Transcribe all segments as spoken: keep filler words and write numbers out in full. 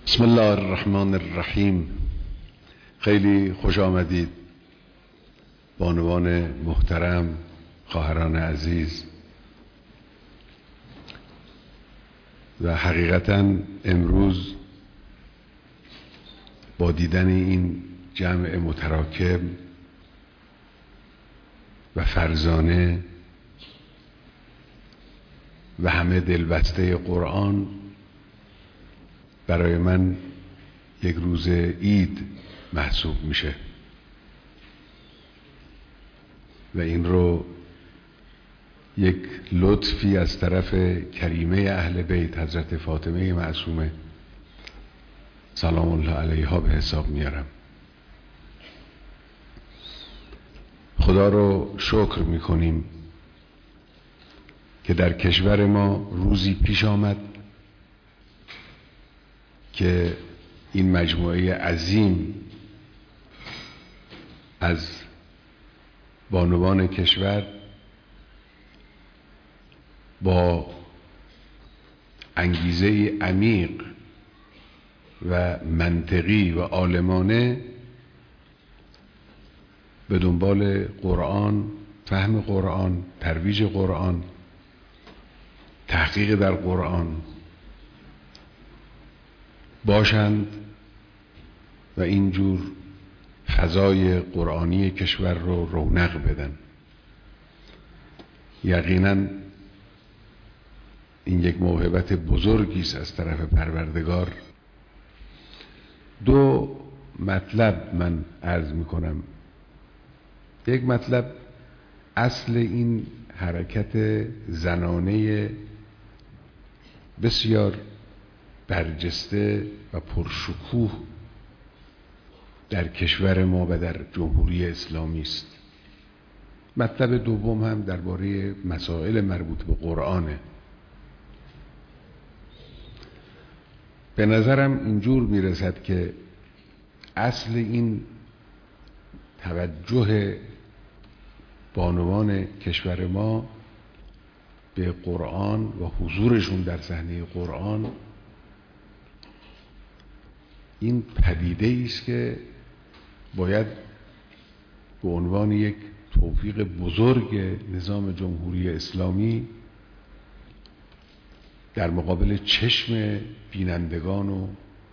بسم الله الرحمن الرحیم. خیلی خوش آمدید بانوان محترم، خواهران عزیز. و حقیقتا امروز با دیدن این جمع متراکم و فرزانه و همه دلبسته قرآن برای من یک روز عید محسوب میشه و این رو یک لطفی از طرف کریمه اهل بیت حضرت فاطمه معصومه سلام الله علیها به حساب میارم. خدا رو شکر میکنیم که در کشور ما روزی پیش آمد که این مجموعه عظیم از بانوان کشور با انگیزه عمیق و منطقی و عالمانه به دنبال قرآن، فهم قرآن، ترویج قرآن، تحقیق در قرآن باشند و اینجور فضای قرآنی کشور رو رونق بدن. یقینا این یک موهبت بزرگی است از طرف پروردگار. دو مطلب من عرض میکنم. یک مطلب اصل این حرکت زنانه بسیار برجسته و پرشکوه در کشور ما و در جمهوری اسلامی است. مطلب دوم هم درباره مسائل مربوط به قرآنه. به نظرم اینجور میرسد که اصل این توجه بانوان کشور ما به قرآن و حضورشون در صحنه قرآن این پدیده است که باید به عنوان یک توفیق بزرگ نظام جمهوری اسلامی در مقابل چشم بینندگان و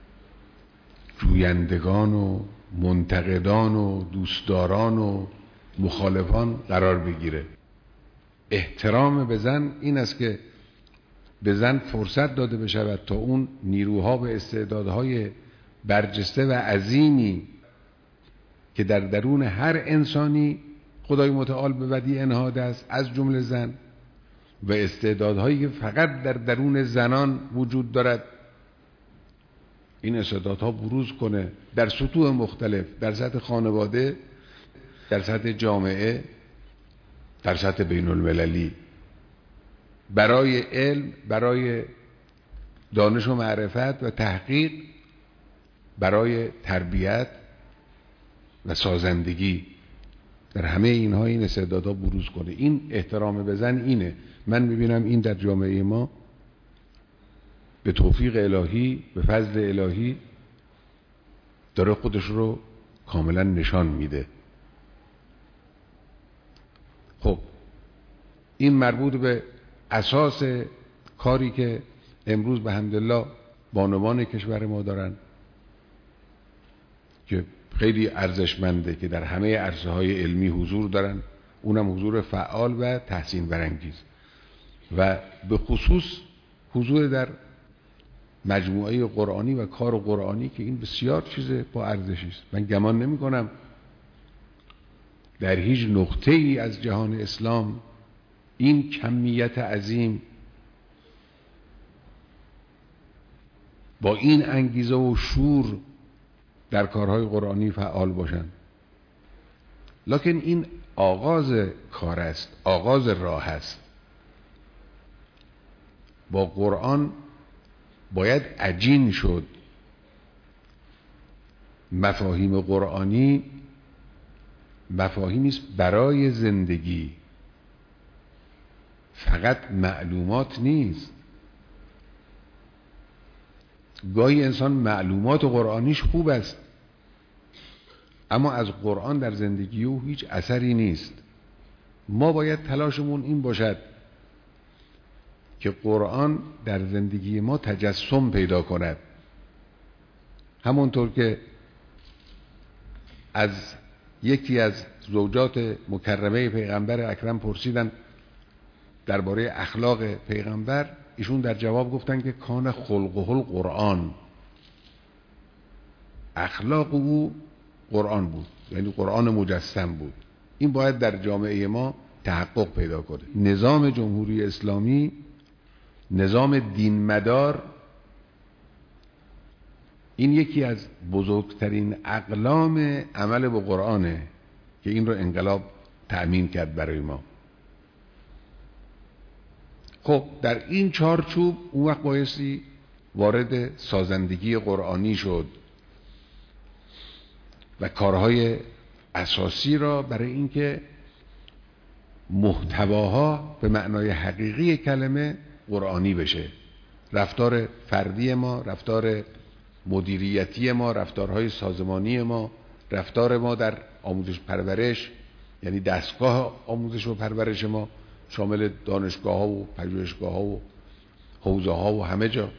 جویندگان و منتقدان و دوستداران و مخالفان قرار بگیره. احترام به زن این است که به زن فرصت داده بشود تا اون نیروها و استعدادهای برجسته و عظیمی که در درون هر انسانی خدای متعال به ودیع انهاده است، از جمله زن، و استعدادهایی که فقط در درون زنان وجود دارد، این استعدادها بروز کنه در سطوح مختلف، در سطح خانواده، در سطح جامعه، در سطح بین المللی، برای علم، برای دانش و معرفت و تحقیق، برای تربیت و سازندگی. در همه اینها این استعدادها بروز کنه. این احترام به زن اینه. من میبینم این در جامعه ما به توفیق الهی، به فضل الهی داره خودش رو کاملا نشان میده. خب این مربوط به اساس کاری که امروز به حمدالله بانوان کشور ما دارن که خیلی ارزشمنده که در همه عرصه های علمی حضور دارن، اونم حضور فعال و تحسین برانگیز، و به خصوص حضور در مجموعه قرآنی و کار قرآنی که این بسیار چیز با ارزشی است. من گمان نمی کنم در هیچ نقطه ای از جهان اسلام این کمیت عظیم با این انگیزه و شور در کارهای قرآنی فعال باشند. لکن این آغاز کار است، آغاز راه است. با قرآن باید عجین شد. مفاهیم قرآنی مفاهیمی است برای زندگی، فقط معلومات نیست. گاهی انسان معلومات قرآنیش خوب است اما از قرآن در زندگی او هیچ اثری نیست. ما باید تلاشمون این باشد که قرآن در زندگی ما تجسم پیدا کند. همونطور که از یکی از زوجات مکرمه پیغمبر اکرم پرسیدن درباره اخلاق پیغمبر، ایشون در جواب گفتن که کان خلقه القرآن، اخلاق او قرآن بود، یعنی قرآن مجسم بود. این باید در جامعه ما تحقق پیدا کنه. نظام جمهوری اسلامی نظام دین مدار، این یکی از بزرگترین اقلام عمل به قرآنه که این رو انقلاب تأمین کرد برای ما. خب در این چارچوب اون وقت بایستی وارد سازندگی قرآنی شد و کارهای اساسی را برای اینکه محتواها به معنای حقیقی کلمه قرآنی بشه. رفتار فردی ما، رفتار مدیریتی ما، رفتارهای سازمانی ما، رفتار ما در آموزش پرورش، یعنی دستگاه آموزش و پرورش ما شامل دانشگاه ها و پژوهشگاه ها و حوزه ها و همه جا،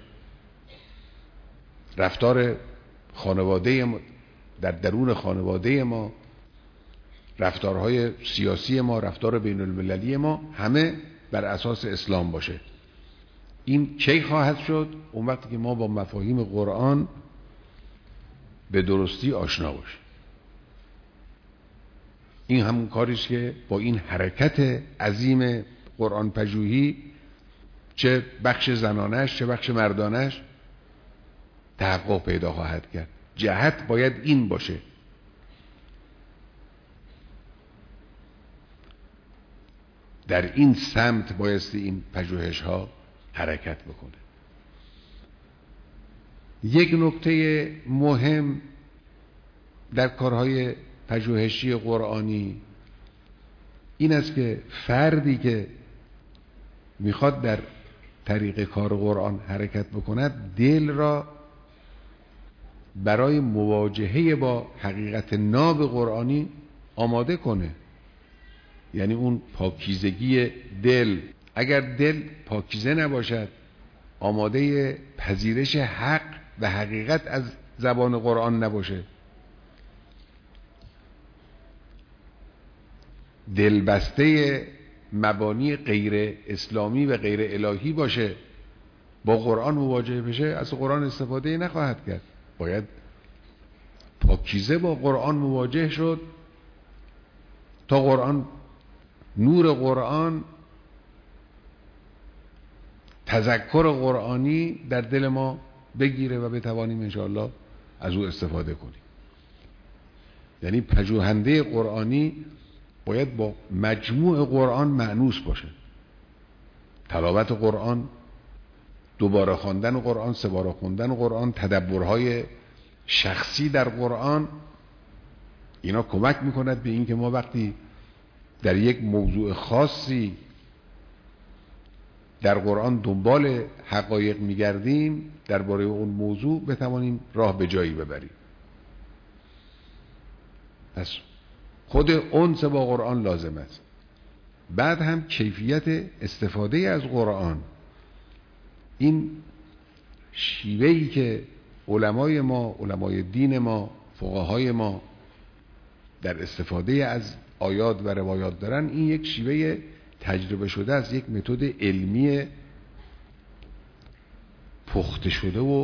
رفتار خانواده ما در درون خانواده ما، رفتارهای سیاسی ما، رفتار بین المللی ما، همه بر اساس اسلام باشه. این چی خواهد شد؟ اون وقتی که ما با مفاهیم قرآن به درستی آشنا باشیم. این همون کاریست که با این حرکت عظیم قرآن پژوهی، چه بخش زنانش چه بخش مردانش، تحقق پیدا خواهد کرد. جهت باید این باشه. در این سمت بایستی این پژوهش ها حرکت بکنه. یک نکته مهم در کارهای پژوهشی قرآنی این است که فردی که میخواد در طریق کار قرآن حرکت بکند، دل را برای مواجهه با حقیقت ناب قرآنی آماده کنه. یعنی اون پاکیزگی دل، اگر دل پاکیزه نباشد، آماده پذیرش حق و حقیقت از زبان قرآن نباشه، دلبسته مبانی غیر اسلامی و غیر الهی باشه، با قرآن مواجه بشه، از قرآن استفاده نخواهد کرد. باید پاکیزه با قرآن مواجه شد تا قرآن، نور قرآن، تذکر قرآنی در دل ما بگیره و بتوانیم انشاءالله از او استفاده کنیم. یعنی پژوهنده قرآنی باید با مجموع قرآن مأنوس باشه. تلاوت قرآن، دوباره خواندن قرآن، سه باره خواندن قرآن، تدبرهای شخصی در قرآن، اینا کمک میکند به این که ما وقتی در یک موضوع خاصی در قرآن دنبال حقایق میگردیم، درباره اون موضوع بتوانیم راه به جایی ببریم. پس خود انس با قرآن لازم است. بعد هم کیفیت استفاده از قرآن، این شیوهی که علمای ما، علمای دین ما، فقهای ما در استفاده از آیات و روایات دارن، این یک شیوه تجربه شده است، یک متد علمی پخته شده و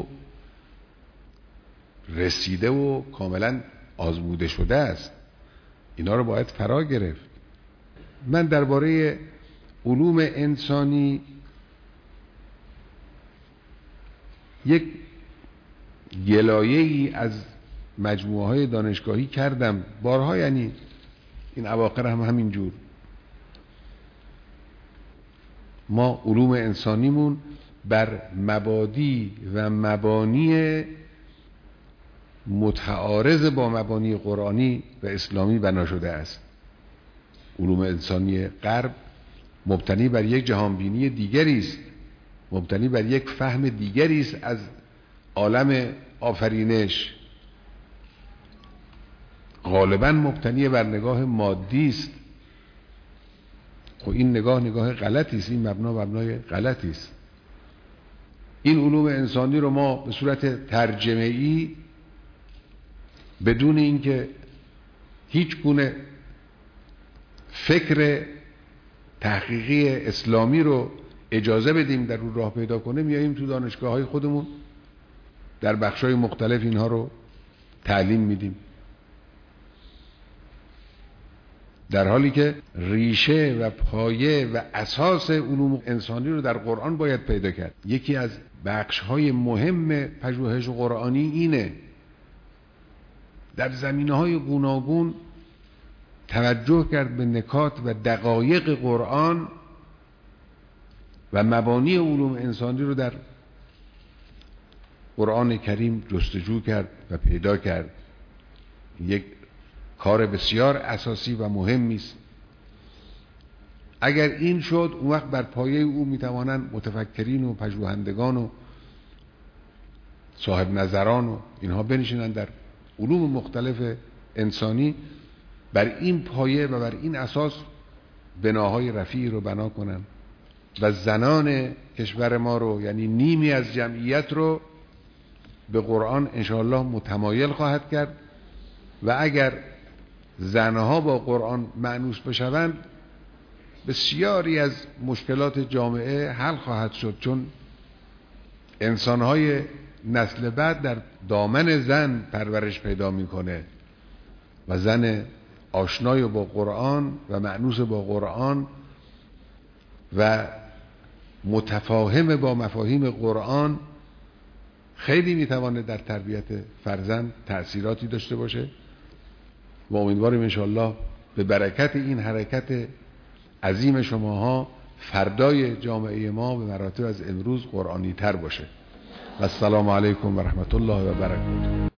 رسیده و کاملا آزموده شده است. اینا رو باید فرا گرفت. من درباره علوم انسانی یک گلایه‌ای از مجموعه های دانشگاهی کردم بارها، یعنی این اواخر هم همین جور. ما علوم انسانیمون بر مبادی و مبانی متعارض با مبانی قرآنی و اسلامی بنا شده است. علوم انسانی غرب مبتنی بر یک جهانبینی دیگری است، مبتنی بر یک فهم دیگری است از عالم آفرینش غالبا مبتنی بر نگاه مادی است، خب این نگاه نگاه غلطی است، این مبنا مبنای غلطی است. این علوم انسانی رو ما به صورت ترجمه‌ای بدون اینکه هیچ گونه فکر تحقیقی اسلامی رو اجازه بدیم در اون راه پیدا کنه، میاییم تو دانشگاه‌های خودمون در بخش‌های مختلف اینها رو تعلیم میدیم، در حالی که ریشه و پایه و اساس علوم انسانی رو در قرآن باید پیدا کرد. یکی از بخش‌های مهم پژوهش قرآنی اینه در زمینه‌های گوناگون توجه کرد به نکات و دقایق قرآن و مبانی علوم انسانی رو در قرآن کریم جستجو کرد و پیدا کرد. یک کار بسیار اساسی و مهمی است. اگر این شد، اون وقت بر پایه او میتوانند متفکرین و پژوهندگان و صاحب نظران و اینها بنشینند در علوم مختلف انسانی بر این پایه و بر این اساس بناهای رفیعی رو بنا کنند و زنان کشور ما رو، یعنی نیمی از جمعیت رو، به قرآن انشاءالله متمایل خواهد کرد. و اگر زنها با قرآن مأنوس بشوند، بسیاری از مشکلات جامعه حل خواهد شد، چون انسانهای نسل بعد در دامن زن پرورش پیدا میکنه و زن آشنای با قرآن و مأنوس با قرآن و متفاهم با مفاهیم قرآن خیلی میتوانه در تربیت فرزند تأثیراتی داشته باشه و امیدواریم انشاءالله به برکت این حرکت عظیم شماها فردای جامعه ما به مراتب از امروز قرآنی تر باشه. و السلام علیکم و رحمت الله و برکاته.